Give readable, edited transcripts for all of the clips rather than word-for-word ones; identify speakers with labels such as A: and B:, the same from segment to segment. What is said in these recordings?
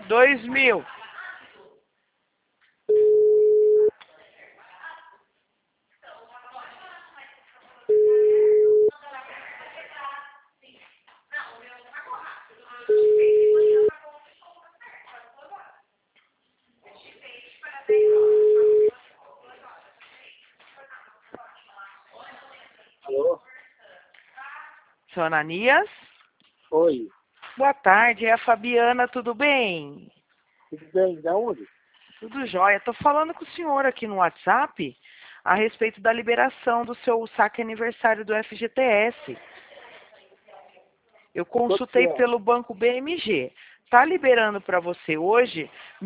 A: 2.000.
B: Alô?
A: Seu Ananias?
B: Oi,
A: Boa tarde, é a Fabiana, tudo bem?
B: tudo bem? Da onde?
A: Tudo jóia. Estou falando com o senhor aqui no WhatsApp a respeito da liberação do seu saque aniversário do FGTS. Eu
B: Quanto que
A: consultei
B: é?
A: pelo Banco BMG. Está liberando para você hoje R$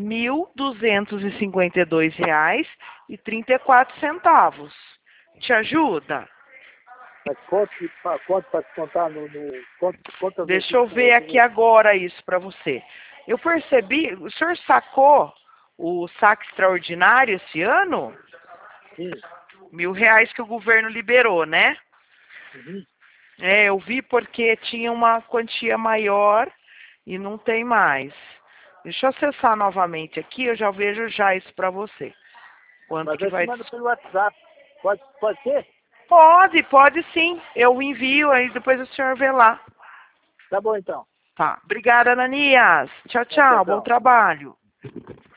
A: 1.252,34. Te ajuda?
B: Mas quanto para descontar quantas vezes
A: Deixa eu ver aqui agora isso para você. Eu percebi, o senhor sacou o saque extraordinário esse ano?
B: Sim.
A: R$ 1.000 que o governo liberou, né?
B: Uhum.
A: É, eu vi porque tinha uma quantia maior e não tem mais. Deixa eu acessar novamente aqui, eu já vejo já isso para você. Quanto
B: Mas
A: que
B: aí você
A: vai...
B: manda pelo WhatsApp. Pode ser?
A: Pode sim. Eu envio, aí depois o senhor vê lá.
B: Tá bom então.
A: Tá. Obrigada, Ananias. Tchau,
B: Tchau,
A: tchau. Bom
B: tchau.
A: trabalho.